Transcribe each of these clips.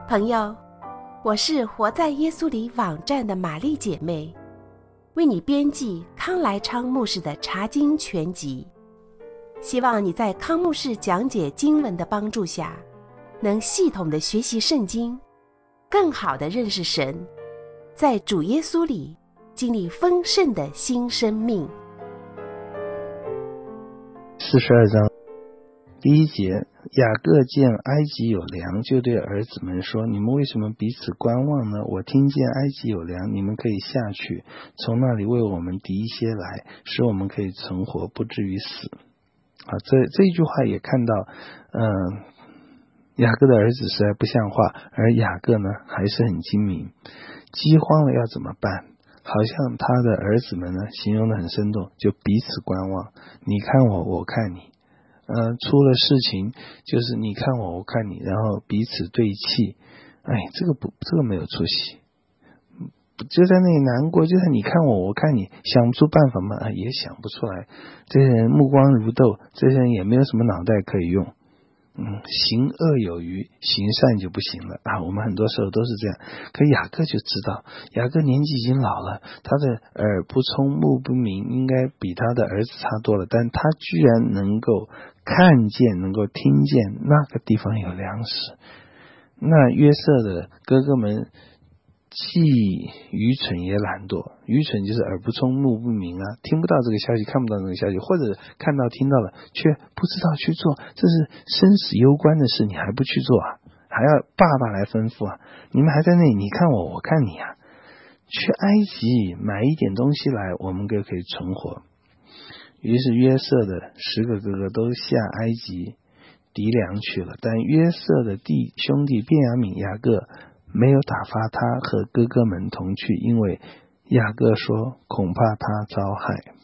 朋友，我是活在耶稣里网站的玛丽姐妹，为你编辑康来昌牧师的查经全集，希望你在康牧师讲解经文的帮助下，能系统的学习圣经，更好的认识神，在主耶稣里经历丰盛的新生命。 42章第1节，雅各见埃及有粮，就对儿子们说，你们为什么彼此观望呢？我听见埃及有粮，你们可以下去，从那里为我们敌一些来，使我们可以存活，不至于死。这一句话也看到雅各的儿子实在不像话，而雅各呢还是很精明。饥荒了要怎么办？好像他的儿子们呢形容得很生动，就彼此观望，你看我，我看你。出了事情就是你看我，我看你，然后彼此对气。这个没有出息，就在那里难过，就在你看我，我看你，想不出办法吗？也想不出来。这些人目光如豆，这些人也没有什么脑袋可以用。行恶有余，行善就不行了我们很多时候都是这样。可雅各就知道，雅各年纪已经老了，他的耳不聪目不明，应该比他的儿子差多了，但他居然能够看见，能够听见那个地方有粮食。那约瑟的哥哥们既愚蠢也懒惰，愚蠢就是耳不聪目不明听不到这个消息，看不到这个消息，或者看到听到了却不知道去做，这是生死攸关的事，你还不去做还要爸爸来吩咐你们还在那里你看我，我看你去埃及买一点东西来，我们就可以存活。于是约瑟的10个哥哥都下埃及籴粮去了，但约瑟的兄弟便雅悯、雅各没有打发他和哥哥们同去，因为雅各说恐怕他遭害。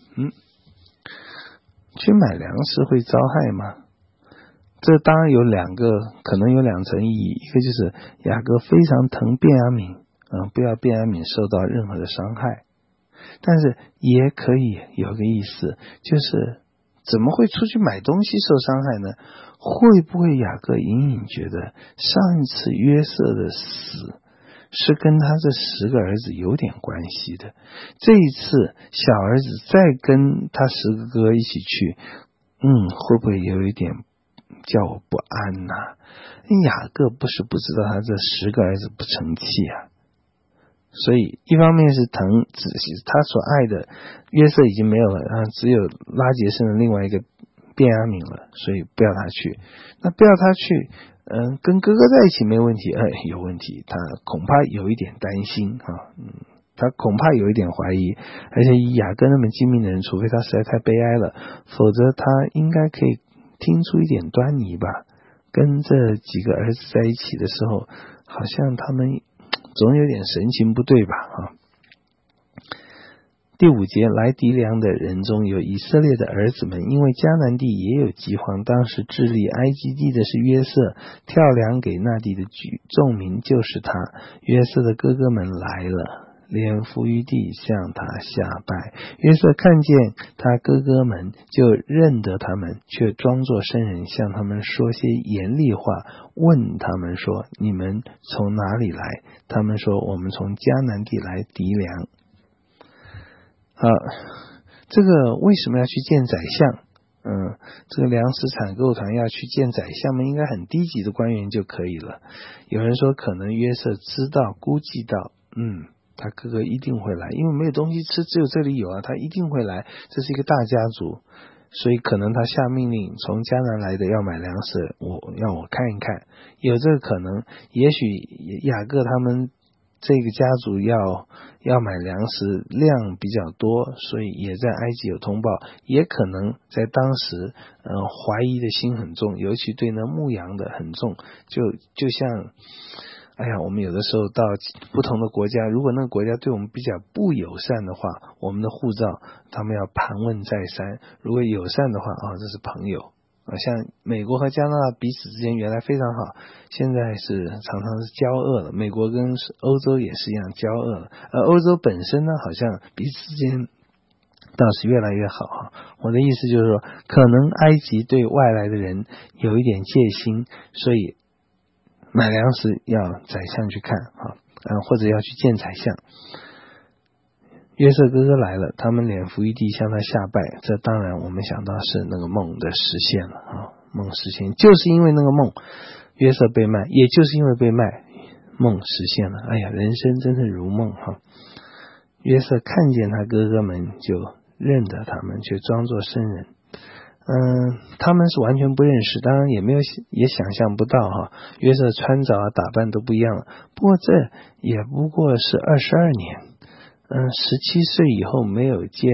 去买粮食会遭害吗？这当然有可能有2层意义。一个就是雅各非常疼便雅悯，不要便雅悯受到任何的伤害。但是也可以有个意思，就是怎么会出去买东西受伤害呢？会不会雅各隐隐觉得上一次约瑟的死是跟他这10个儿子有点关系的，这一次小儿子再跟他10个哥哥一起去，会不会有一点叫我不安雅各不是不知道他这10个儿子不成器所以一方面是疼他所爱的约瑟已经没有了，只有拉结生的另外一个便雅悯了，所以不要他去。那不要他去跟哥哥在一起没问题，有问题，他恐怕有一点担心他恐怕有一点怀疑，而且以雅各那么精明的人，除非他实在太悲哀了，否则他应该可以听出一点端倪吧。跟这几个儿子在一起的时候，好像他们总有点神情不对吧第5节，来籴粮的人中有以色列的儿子们，因为迦南地也有饥荒，当时治理埃及地的是约瑟，跳粮给那地的众民就是他。约瑟的哥哥们来了，脸伏于地向他下拜。约瑟看见他哥哥们，就认得他们，却装作圣人，向他们说些严厉话，问他们说，你们从哪里来？他们说，我们从迦南地来籴粮。这个为什么要去见宰相？这个粮食采购团要去见宰相们，应该很低级的官员就可以了。有人说可能约瑟知道估计到他哥哥一定会来，因为没有东西吃，只有这里有他一定会来，这是一个大家族，所以可能他下命令从迦南来的要买粮食，让我看一看，有这个可能。也许雅各他们这个家族要买粮食量比较多，所以也在埃及有通报，也可能在当时怀疑的心很重，尤其对那牧羊的很重，就像我们有的时候到不同的国家，如果那个国家对我们比较不友善的话，我们的护照他们要盘问再三，如果友善的话这是朋友像美国和加拿大彼此之间原来非常好，现在是常常是交恶了。美国跟欧洲也是一样交恶了，而欧洲本身呢，好像彼此之间倒是越来越好我的意思就是说，可能埃及对外来的人有一点戒心，所以买粮食要宰相去看或者要去见宰相。约瑟哥哥来了，他们脸伏一地向他下拜，这当然我们想到是那个梦的实现了梦实现，就是因为那个梦，约瑟被卖，也就是因为被卖，梦实现了。哎呀，人生真是如梦约瑟看见他哥哥们就认得他们，却装作生人。他们是完全不认识，当然也想象不到约瑟穿着打扮都不一样了。不过这也不过是22年，17岁以后没有见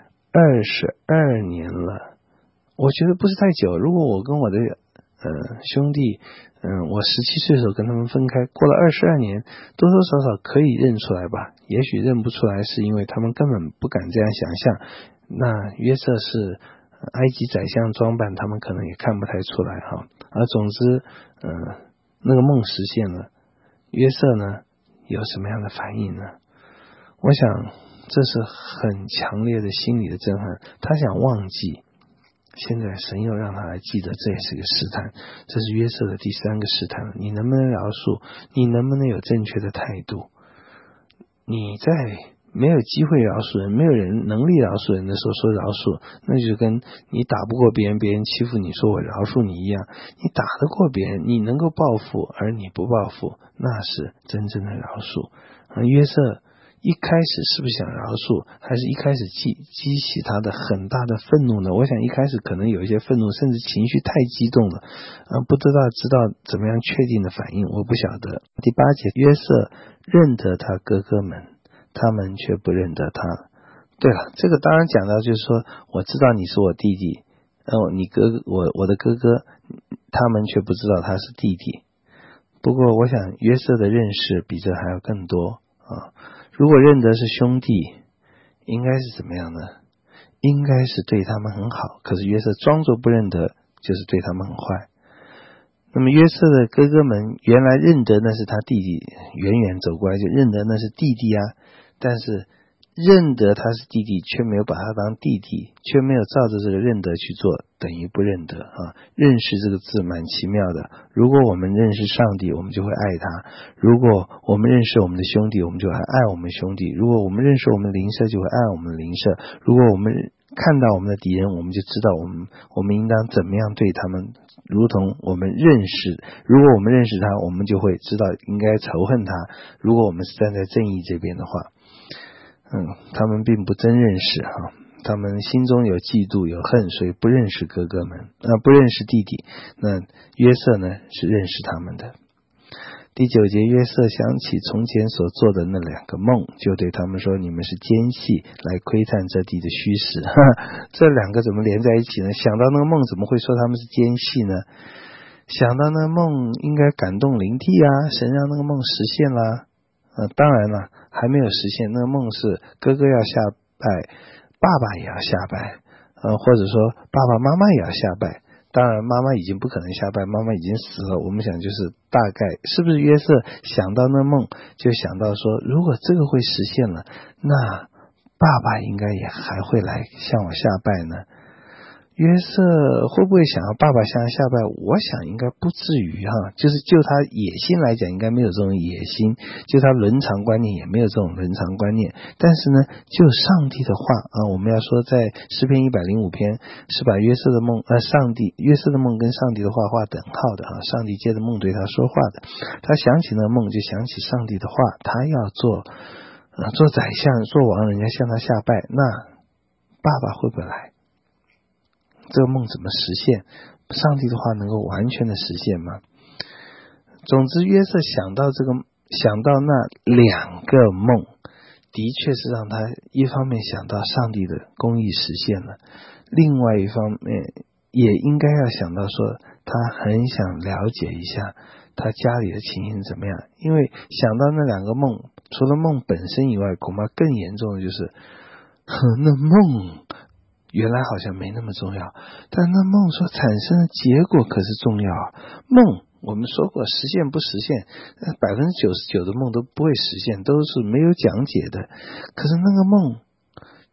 22年了，我觉得不是太久。如果我跟我的兄弟我17岁的时候跟他们分开，过了22年，多多少少可以认出来吧。也许认不出来是因为他们根本不敢这样想象。那约瑟是埃及宰相装扮，他们可能也看不太出来而总之那个梦实现了，约瑟呢有什么样的反应呢？我想这是很强烈的心理的震撼。他想忘记，现在神又让他来记得，这也是个试探。这是约瑟的第3个试探了。你能不能饶恕？你能不能有正确的态度？你在没有机会饶恕人，没有人能力饶恕人的时候说饶恕，那就跟你打不过别人，别人欺负你说我饶恕你一样。你打得过别人，你能够报复，而你不报复，那是真正的饶恕。约瑟一开始是不是想饶恕，还是一开始激起他的很大的愤怒呢？我想一开始可能有一些愤怒，甚至情绪太激动了不知道怎么样确定的反应，我不晓得。第8节，约瑟认得他哥哥们，他们却不认得他。对了，这个当然讲到就是说，我知道你是我弟弟，你我的哥哥，他们却不知道他是弟弟。不过我想约瑟的认识比这还要更多如果认得是兄弟，应该是怎么样呢？应该是对他们很好，可是约瑟装作不认得，就是对他们很坏。那么约瑟的哥哥们原来认得那是他弟弟，远远走过来就认得那是弟弟但是认得他是弟弟，却没有把他当弟弟，却没有照着这个认得去做，等于不认得认识这个字蛮奇妙的。如果我们认识上帝，我们就会爱他；如果我们认识我们的兄弟，我们就会爱我们兄弟；如果我们认识我们的邻舍，就会爱我们的邻舍；如果我们看到我们的敌人，我们就知道我们应当怎么样对他们，如同我们认识，如果我们认识他，我们就会知道应该仇恨他。如果我们是站在正义这边的话，他们并不真认识他们心中有嫉妒有恨，所以不认识哥哥们不认识弟弟。那约瑟呢是认识他们的。第9节，约瑟想起从前所做的那2个梦，就对他们说，你们是奸细，来窥探这地的虚实。这2个怎么连在一起呢？想到那个梦，怎么会说他们是奸细呢？想到那个梦应该感动灵替神让那个梦实现了当然了，还没有实现。那个梦是哥哥要下拜，爸爸也要下拜或者说爸爸妈妈也要下拜。当然妈妈已经不可能下拜，妈妈已经死了。我们想就是大概是不是约瑟想到那梦，就想到说如果这个会实现了，那爸爸应该也还会来向我下拜呢。约瑟会不会想要爸爸向他下拜？我想应该不至于就是就他野心来讲，应该没有这种野心；就他伦常观念也没有这种伦常观念。但是呢，就上帝的话我们要说在诗篇105篇是把约瑟的梦跟上帝的话画等号的上帝借着梦对他说话的。他想起那个梦，就想起上帝的话，他要做宰相做王，人家向他下拜，那爸爸会不会来？这个梦怎么实现？上帝的话能够完全的实现吗？总之约瑟想到那2个梦，的确是让他一方面想到上帝的公义实现了，另外一方面也应该要想到说他很想了解一下他家里的情形怎么样。因为想到那2个梦，除了梦本身以外，恐怕更严重的就是那梦原来好像没那么重要，但那梦所产生的结果可是重要梦我们说过实现不实现，99%的梦都不会实现，都是没有讲解的。可是那个梦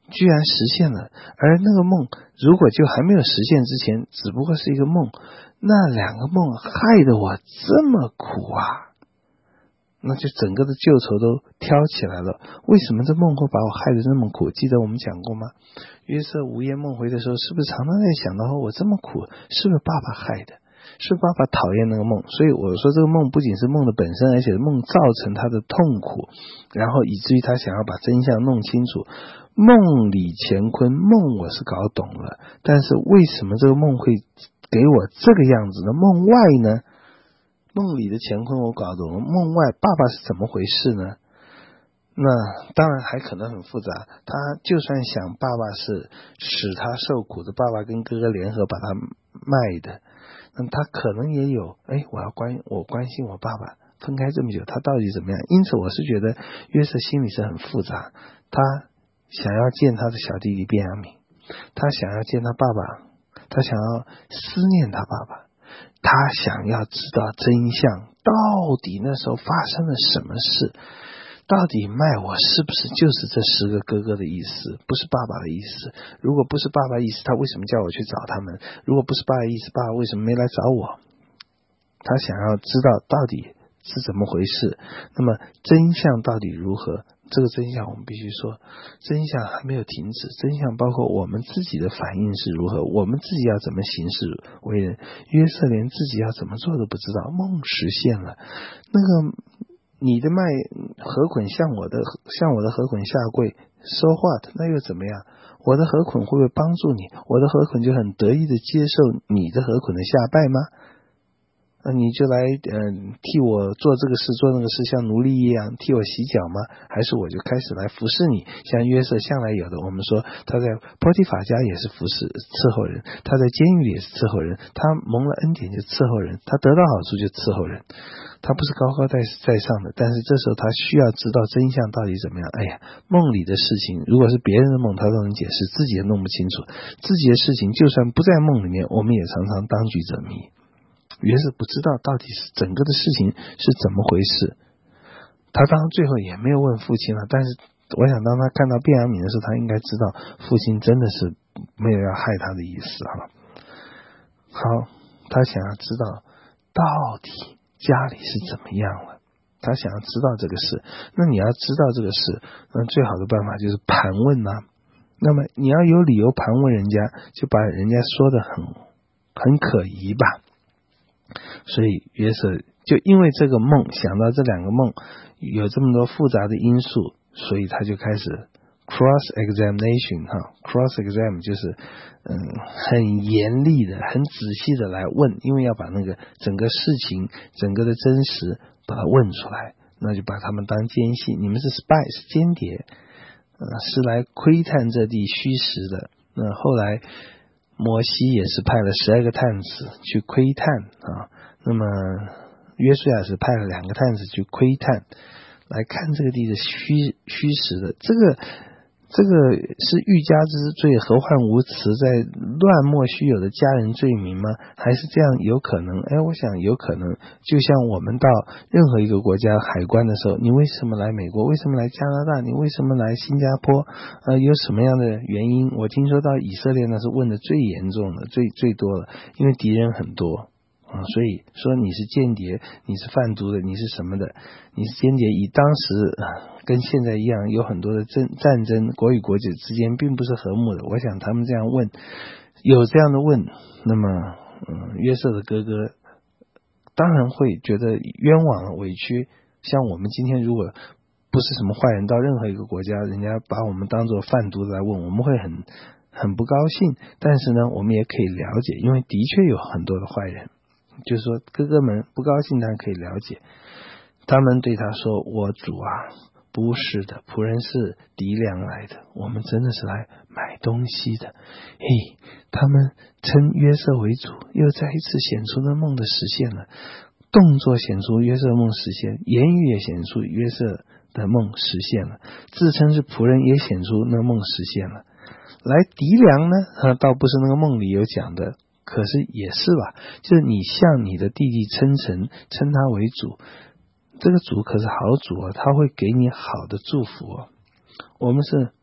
居然实现了，而那个梦如果就还没有实现之前只不过是一个梦，那两个梦害得我这么苦啊，那就整个的旧仇都挑起来了。为什么这梦会把我害得这么苦？记得我们讲过吗？约瑟午夜梦回的时候，是不是常常在想到我这么苦，是不是爸爸害的？是爸爸讨厌那个梦？所以我说这个梦不仅是梦的本身，而且梦造成他的痛苦，然后以至于他想要把真相弄清楚。梦里乾坤，梦我是搞懂了，但是为什么这个梦会给我这个样子呢？梦外呢？梦里的乾坤我搞懂了，梦外爸爸是怎么回事呢？那当然还可能很复杂，他就算想爸爸是使他受苦的，爸爸跟哥哥联合把他卖的，那他可能也有我关心我爸爸分开这么久他到底怎么样。因此我是觉得约瑟心里是很复杂，他想要见他的小弟弟便雅悯，他想要见他爸爸，他想要思念他爸爸，他想要知道真相，到底那时候发生了什么事，到底卖我是不是就是这10个哥哥的意思，不是爸爸的意思？如果不是爸爸的意思，他为什么叫我去找他们？如果不是爸爸的意思，爸爸为什么没来找我？他想要知道到底是怎么回事，那么真相到底如何？这个真相我们必须说，真相还没有停止，真相包括我们自己的反应是如何，我们自己要怎么行事为人。约瑟连自己要怎么做都不知道，梦实现了，那个你的麦禾捆像我的禾捆下跪 so what， 那又怎么样？我的禾捆会不会帮助你？我的禾捆就很得意的接受你的禾捆的下拜吗？你就来替我做这个事做那个事，像奴隶一样替我洗脚吗？还是我就开始来服侍你？像约瑟向来有的，我们说他在波提法家也是服侍伺候人，他在监狱里也是伺候人，他蒙了恩典就伺候人，他得到好处就伺候人，他不是高高在上的，但是这时候他需要知道真相到底怎么样。梦里的事情如果是别人的梦他都能解释，自己也弄不清楚，自己的事情就算不在梦里面，我们也常常当局者迷。约瑟不知道到底是整个的事情是怎么回事，他当然最后也没有问父亲了，但是我想当他看到便雅悯的时候，他应该知道父亲真的是没有要害他的意思好，他想要知道到底家里是怎么样了，他想要知道这个事。那你要知道这个事，那最好的办法就是盘问那么你要有理由盘问人家，就把人家说的很可疑吧。所以约瑟就因为这个梦，想到这2个梦有这么多复杂的因素，所以他就开始 cross examination cross exam 就是很严厉的很仔细的来问，因为要把那个整个事情整个的真实把它问出来，那就把他们当奸细，你们是 spy 是间谍是来窥探这地虚实的。那后来摩西也是派了12个探子去窥探那么约书亚是派了2个探子去窥探，来看这个地的虚实的。这个是欲加之罪，何患无辞，在乱莫须有的家人罪名吗？还是这样有可能？我想有可能，就像我们到任何一个国家海关的时候，你为什么来美国？为什么来加拿大？你为什么来新加坡？有什么样的原因？我听说到以色列那是问的最严重的，最多了，因为敌人很多所以说你是间谍，你是贩毒的，你是什么的，你是间谍。以当时跟现在一样，有很多的战争，国与国之间并不是和睦的。我想他们这样问，有这样的问，那么约瑟的哥哥当然会觉得冤枉委屈。像我们今天如果不是什么坏人，到任何一个国家，人家把我们当作贩毒来问，我们会很不高兴。但是呢，我们也可以了解，因为的确有很多的坏人，就是说哥哥们不高兴，但可以了解。他们对他说，我主不是的，仆人是敌粮来的，我们真的是来买东西的。他们称约瑟为主，又再一次显出那梦的实现了，动作显出约瑟梦实现，言语也显出约瑟的梦实现了，自称是仆人也显出那梦实现了。来敌粮呢倒不是那个梦里有讲的，可是也是吧，就是你向你的弟弟称他为主，这个主可是好主他会给你好的祝福我们是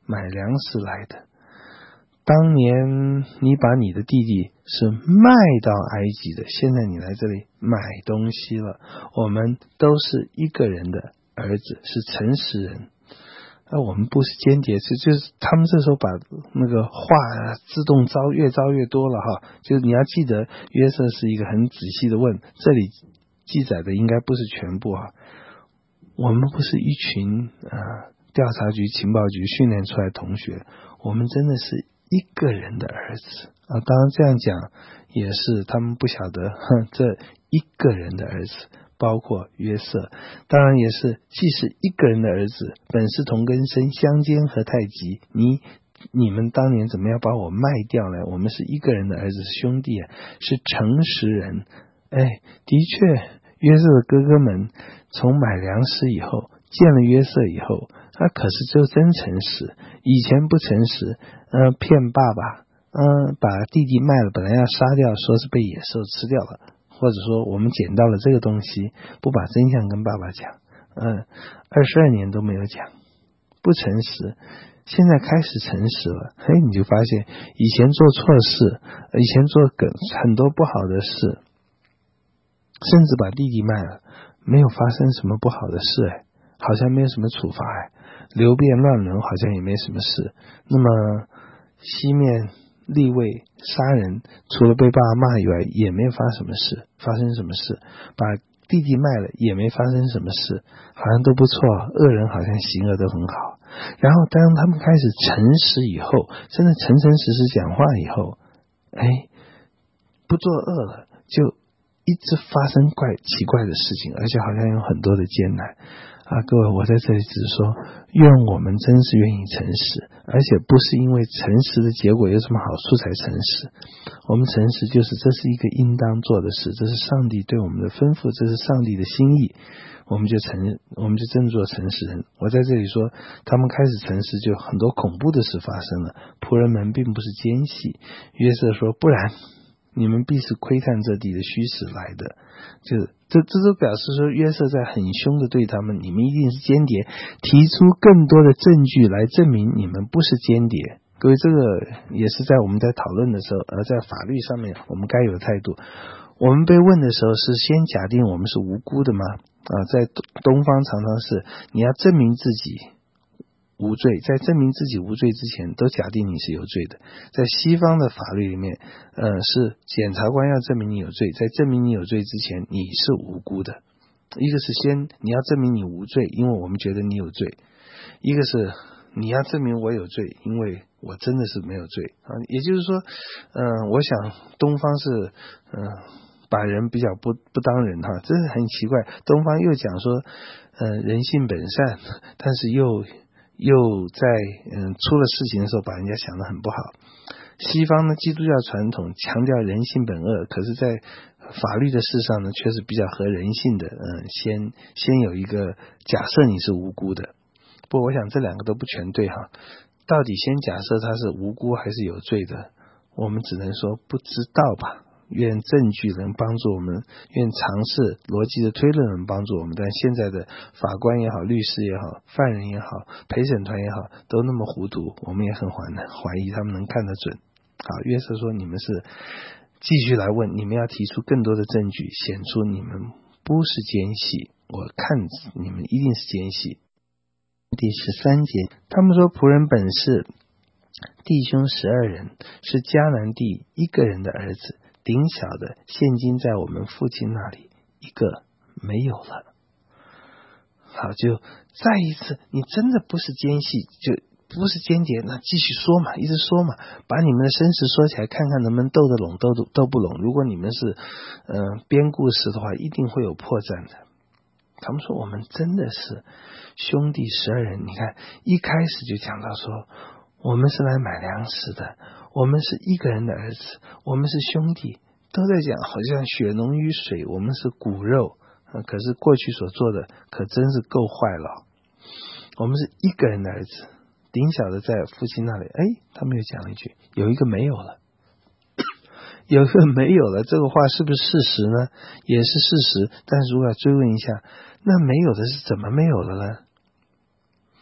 买粮食来的。当年你把你的弟弟是卖到埃及的，现在你来这里买东西了。我们都是一个人的儿子，是诚实人。我们不是间谍，就是他们这时候把那个话自动越招越多了哈。就是你要记得，约瑟是一个很仔细的问，这里记载的应该不是全部哈。我们不是一群调查局、情报局训练出来的同学，我们真的是一个人的儿子啊。当然这样讲也是他们不晓得，这一个人的儿子包括约瑟，当然也是既是一个人的儿子，本是同根生，相煎何太急。你们当年怎么样把我卖掉呢？我们是一个人的儿子，是兄弟啊，是诚实人。的确，约瑟的哥哥们从买粮食以后，见了约瑟以后，他可是就真诚实，以前不诚实，骗爸爸，把弟弟卖了，本来要杀掉，说是被野兽吃掉了，或者说我们捡到了这个东西，不把真相跟爸爸讲，22年都没有讲，不诚实。现在开始诚实了，你就发现以前做错事，以前做很多不好的事，甚至把弟弟卖了，没有发生什么不好的事，好像没有什么处罚，流变乱伦好像也没什么事。那么西面利未杀人，除了被爸爸骂以外，也没有发生什么事。把弟弟卖了也没发生什么事，好像都不错，恶人好像行恶都很好。然后当他们开始诚实以后，真的诚实讲话以后，不作恶了，就一直发生奇怪的事情，而且好像有很多的艰难各位，我在这里只是说，愿我们真是愿意诚实，而且不是因为诚实的结果有什么好处才诚实。我们诚实就是这是一个应当做的事，这是上帝对我们的吩咐，这是上帝的心意，我们就真做诚实人。我在这里说，他们开始诚实，就很多恐怖的事发生了。仆人们并不是奸细，约瑟说，不然你们必是窥探这地的虚实来的。这都表示说，约瑟在很凶的对他们，你们一定是间谍，提出更多的证据来证明你们不是间谍。各位，这个也是在我们在讨论的时候，而在法律上面我们该有的态度。我们被问的时候是先假定我们是无辜的吗？在东方常常是你要证明自己无罪，在证明自己无罪之前都假定你是有罪的。在西方的法律里面是检察官要证明你有罪，在证明你有罪之前你是无辜的。一个是先你要证明你无罪，因为我们觉得你有罪，一个是你要证明我有罪，因为我真的是没有罪也就是说我想东方是把人比较不当人这是很奇怪。东方又讲说人性本善，但是又在出了事情的时候把人家想得很不好。西方呢，基督教传统强调人性本恶，可是在法律的事上呢，却是比较合人性的先有一个假设你是无辜的。不过我想这两个都不全对到底先假设他是无辜还是有罪的，我们只能说不知道吧。愿证据能帮助我们，愿尝试逻辑的推论能帮助我们，但现在的法官也好，律师也好，犯人也好，陪审团也好，都那么糊涂，我们也很怀疑他们能看得准。好，约瑟说你们是继续来问，你们要提出更多的证据，显出你们不是奸细，我看你们一定是奸细。第13节，他们说仆人本是弟兄12人，是迦南地一个人的儿子，顶小的现今在我们父亲那里，一个没有了。好，就再一次，你真的不是奸细，就不是间谍，那继续说嘛，一直说嘛，把你们的身世说起来，看看能不能斗得拢，斗不拢。如果你们是编故事的话，一定会有破绽的。他们说我们真的是兄弟12人，你看一开始就讲到说，我们是来买粮食的，我们是一个人的儿子，我们是兄弟，都在讲好像血浓于水，我们是骨肉可是过去所做的可真是够坏了。我们是一个人的儿子，顶小的在父亲那里，他们又讲了一句，有一个没有了。有一个没有了，这个话是不是事实呢？也是事实，但是如果要追问一下，那没有的是怎么没有了呢？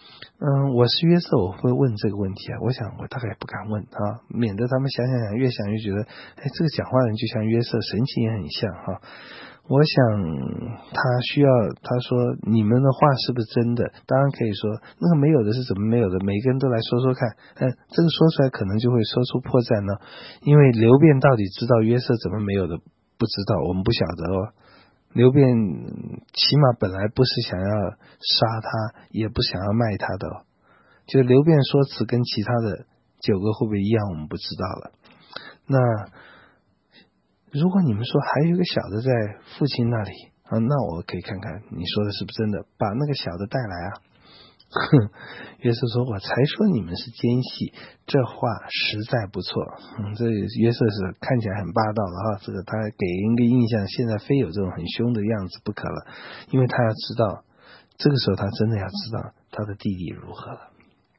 我是约瑟，我会问这个问题啊。我想我大概也不敢问啊，免得他们想，越想越觉得，这个讲话人就像约瑟，神情也很像哈。我想他说你们的话是不是真的？当然可以说，那个没有的是怎么没有的？每个人都来说说看，这个说出来可能就会说出破绽呢。因为流辩到底知道约瑟怎么没有的，不知道，我们不晓得哦。流辩起码本来不是想要杀他，也不想要卖他的哦。就流辩说辞跟其他的9个会不会一样，我们不知道了。那如果你们说还有一个小的在父亲那里那我可以看看你说的是不是真的，把那个小的带来啊。约瑟说，我才说你们是奸细，这话实在不错。这约瑟是看起来很霸道了哈，这个他给人一个印象，现在非有这种很凶的样子不可了，因为他要知道，这个时候他真的要知道他的弟弟如何了。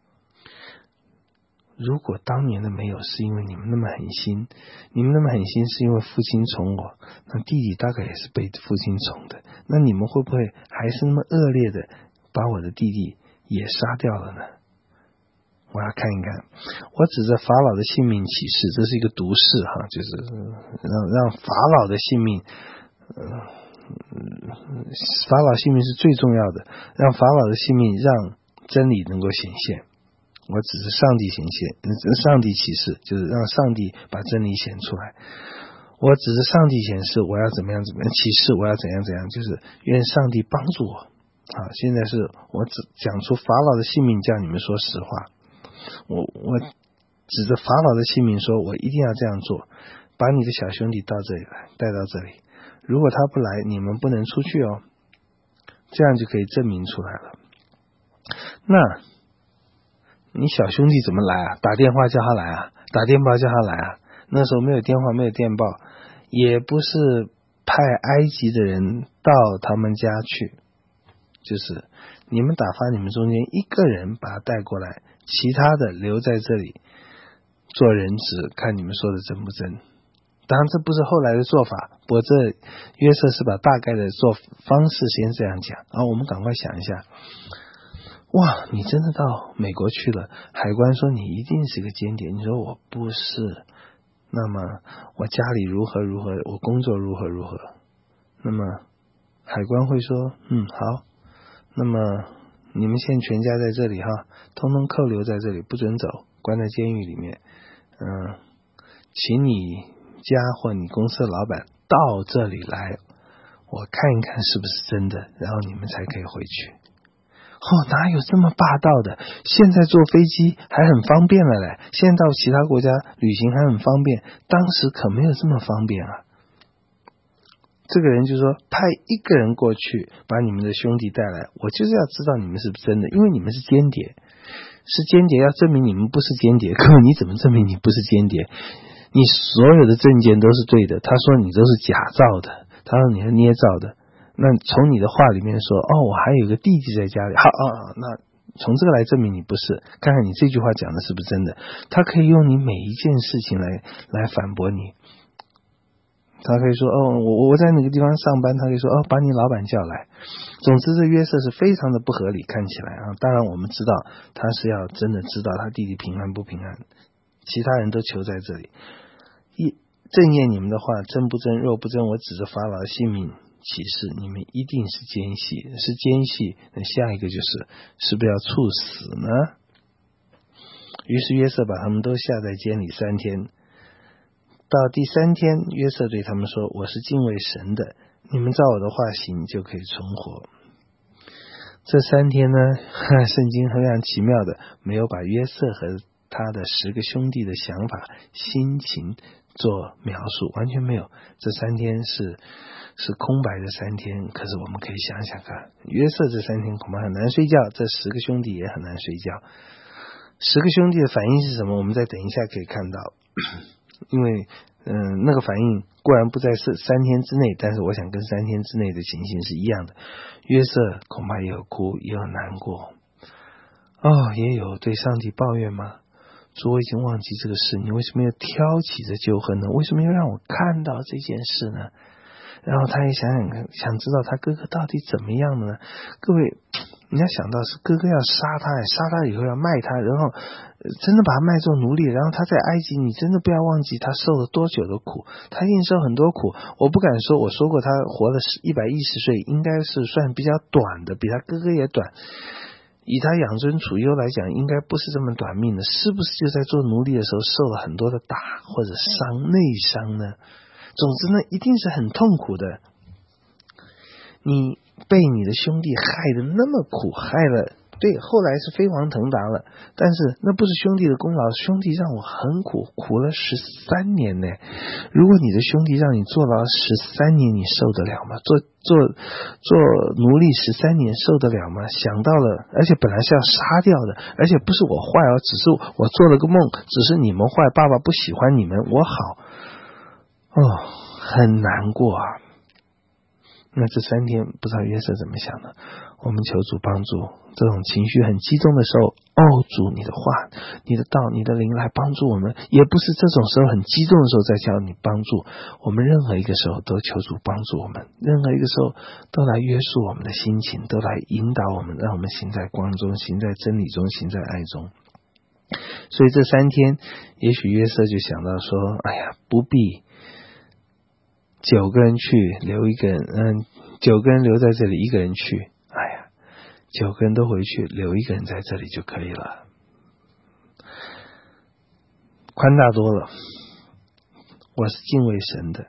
如果当年的没有是因为你们那么狠心，你们那么狠心是因为父亲宠我，那弟弟大概也是被父亲宠的，那你们会不会还是那么恶劣的把我的弟弟也杀掉了呢？我要看一看。我指着法老的性命起誓，这是一个毒誓哈，就是让法老的性命法老性命是最重要的，让法老的性命让真理能够显现。我只是上帝显现，上帝启示，就是让上帝把真理显出来。我只是上帝显示我要怎么样怎么样，启示我要怎样怎样，就是愿上帝帮助我现在是我只讲出法老的性命，叫你们说实话。我指着法老的性命说，我一定要这样做，把你的小兄弟到这里来，带到这里。如果他不来，你们不能出去哦。这样就可以证明出来了。那你小兄弟怎么来啊？打电话叫他来啊，打电报叫他来啊。那时候没有电话，没有电报，也不是派埃及的人到他们家去，就是你们打发你们中间一个人把他带过来，其他的留在这里做人质，看你们说的真不真。当然这不是后来的做法，不过这约瑟是把大概的做方式先这样讲我们赶快想一下。哇，你真的到美国去了，海关说你一定是个间谍，你说我不是，那么我家里如何如何，我工作如何如何，那么海关会说好，那么你们现在全家在这里通通扣留在这里，不准走，关在监狱里面。请你家或你公司的老板到这里来，我看一看是不是真的，然后你们才可以回去。哪有这么霸道的？现在坐飞机还很方便了嘞，现在到其他国家旅行还很方便，当时可没有这么方便啊。这个人就说，派一个人过去把你们的兄弟带来，我就是要知道你们是不是真的，因为你们是间谍，是间谍要证明你们不是间谍，可你怎么证明你不是间谍？你所有的证件都是对的，他说你都是假造的，他说你是捏造的，那从你的话里面说我还有个弟弟在家里，好那从这个来证明你不是，看看你这句话讲的是不是真的。他可以用你每一件事情来反驳你，他可以说我在哪个地方上班，他可以说把你老板叫来。总之这约瑟是非常的不合理，看起来当然我们知道他是要真的知道他弟弟平安不平安，其他人都求在这里。正验你们的话，真不真若不真，我指着法老的性命起誓，你们一定是奸细，是奸细。那下一个是不是要处死呢？于是约瑟把他们都下在监里3天。到第3天，约瑟对他们说，我是敬畏神的，你们照我的话行，就可以存活。这3天呢，圣经非常奇妙的没有把约瑟和他的10个兄弟的想法心情做描述，完全没有。这3天是空白的3天，可是我们可以想想看，约瑟这3天恐怕很难睡觉，这10个兄弟也很难睡觉。10个兄弟的反应是什么？我们再等一下可以看到。因为那个反应固然不在3天之内，但是我想跟3天之内的情形是一样的。约瑟恐怕也有哭，也有难过，也有对上帝抱怨吗？主，我已经忘记这个事，你为什么要挑起这旧恨呢？为什么要让我看到这件事呢？然后他也想知道他哥哥到底怎么样了呢？各位， 你要想到是哥哥要杀他，杀他以后要卖他，然后真的把他卖做奴隶，然后他在埃及，你真的不要忘记他受了多久的苦，他一定受很多苦。我不敢说，我说过他活了110岁，应该是算比较短的，比他哥哥也短。以他养尊处优来讲，应该不是这么短命的，是不是就在做奴隶的时候受了很多的打或者内伤呢？总之呢，一定是很痛苦的。你被你的兄弟害得那么苦，害了，对，后来是飞黄腾达了，但是那不是兄弟的功劳，兄弟让我很苦，苦了13年呢。如果你的兄弟让你坐牢13年，你受得了吗？做奴隶13年受得了吗？想到了，而且本来是要杀掉的，而且不是我坏哦，只是我做了个梦，只是你们坏，爸爸不喜欢你们，我好很难过啊。那这3天不知道约瑟怎么想的，我们求主帮助。这种情绪很激动的时候，主你的话，你的道，你的灵来帮助我们，也不是这种时候很激动的时候再叫你帮助我们，任何一个时候都求主帮助我们，任何一个时候都来约束我们的心情，都来引导我们，让我们行在光中，行在真理中，行在爱中。所以这3天也许约瑟就想到说，哎呀，不必9个人去，留一个人，9个人留在这里，1个人去，哎呀，9个人都回去，留1个人在这里就可以了，宽大多了。我是敬畏神的。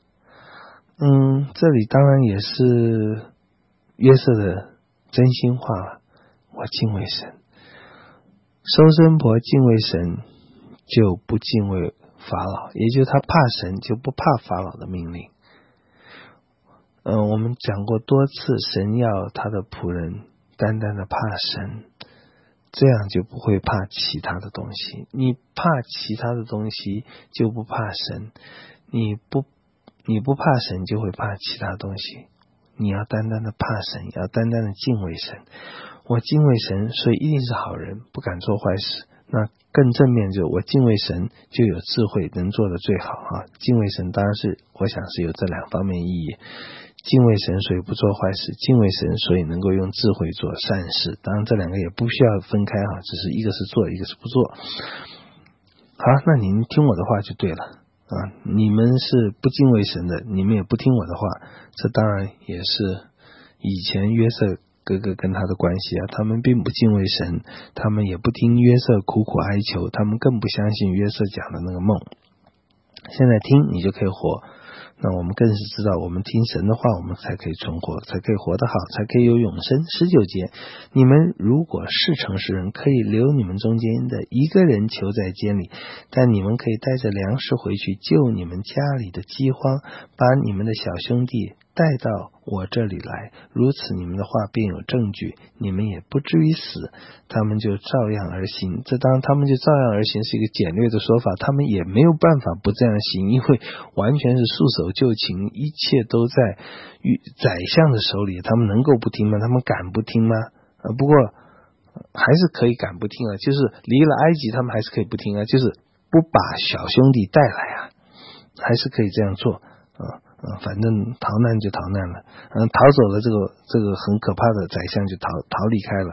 这里当然也是约瑟的真心话了，我敬畏神。收生婆敬畏神，就不敬畏法老，也就是他怕神，就不怕法老的命令。我们讲过多次，神要他的仆人单单的怕神，这样就不会怕其他的东西。你怕其他的东西，就不怕神。你不怕神，就会怕其他东西。你要单单的怕神，要单单的敬畏神。我敬畏神，所以一定是好人，不敢做坏事。那更正面就我敬畏神，就有智慧，能做的最好啊。敬畏神当然是我想是有这2方面意义。敬畏神，所以不做坏事；敬畏神，所以能够用智慧做善事。当然这2个也不需要分开哈，只是一个是做，一个是不做。好，那您听我的话就对了啊。你们是不敬畏神的，你们也不听我的话，这当然也是以前约瑟哥哥跟他的关系啊。他们并不敬畏神，他们也不听约瑟苦苦哀求，他们更不相信约瑟讲的那个梦。现在听你就可以活，那我们更是知道，我们听神的话，我们才可以存活，才可以活得好，才可以有永生。19节，你们如果是诚实人，可以留你们中间的1个人囚在监里，但你们可以带着粮食回去，救你们家里的饥荒，把你们的小兄弟带到我这里来，如此你们的话便有证据，你们也不至于死。他们就照样而行。这当然他们就照样而行是一个简略的说法，他们也没有办法不这样行，因为完全是束手就擒，一切都在宰相的手里，他们能够不听吗？他们敢不听吗？不过还是可以敢不听啊，就是离了埃及他们还是可以不听啊，就是不把小兄弟带来啊，还是可以这样做反正逃难就逃难了，逃走了这个很可怕的宰相就逃离开了。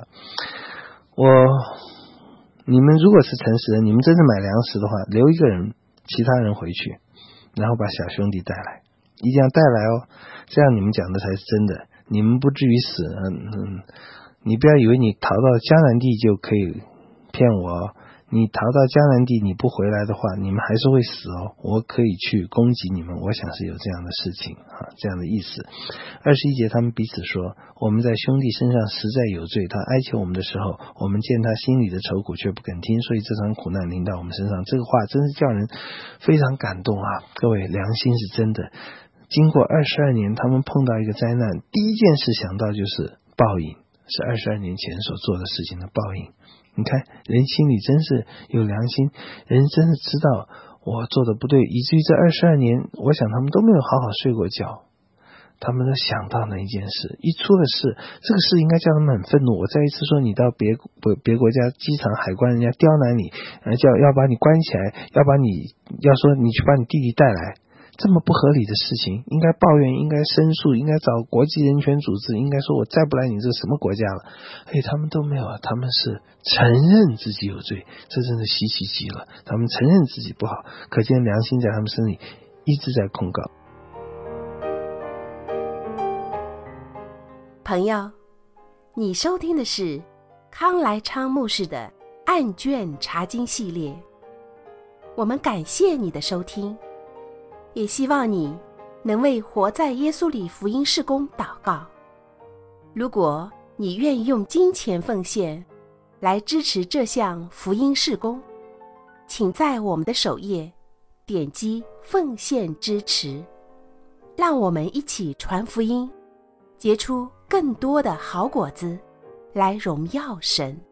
你们如果是诚实人，你们真的买粮食的话，留1个人，其他人回去，然后把小兄弟带来，一定要带来哦，这样你们讲的才是真的，你们不至于死。你不要以为你逃到迦南地就可以骗我哦，你逃到迦南地你不回来的话，你们还是会死哦，我可以去攻击你们，我想是有这样的事情这样的意思。21节，他们彼此说，我们在兄弟身上实在有罪，他哀求我们的时候，我们见他心里的愁苦却不肯听，所以这场苦难临到我们身上。这个话真是叫人非常感动啊！各位，良心是真的。经过22年，他们碰到一个灾难，第一件事想到就是报应，是22年前所做的事情的报应。你看人心里真是有良心，人真的知道我做的不对，以至于这22年我想他们都没有好好睡过觉，他们都想到那一件事，一出了事，这个事应该叫他们很愤怒。我再一次说，你到别国家机场海关，人家刁难你，要把你关起来，要说你去把你弟弟带来， 这么不合理的事情，应该抱怨，应该申诉，应该找国际人权组织，应该说我再不来你这什么国家了。他们都没有啊，他们是承认自己有罪，这真的稀奇极了。他们承认自己不好，可见良心在他们身里一直在控告。 朋友，你收听的是康来昌牧师的案卷查经系列，我们感谢你的收听，也希望你能为活在耶稣里福音事工祷告。如果你愿意用金钱奉献来支持这项福音事工，请在我们的首页点击奉献支持，让我们一起传福音，结出更多的好果子，来荣耀神。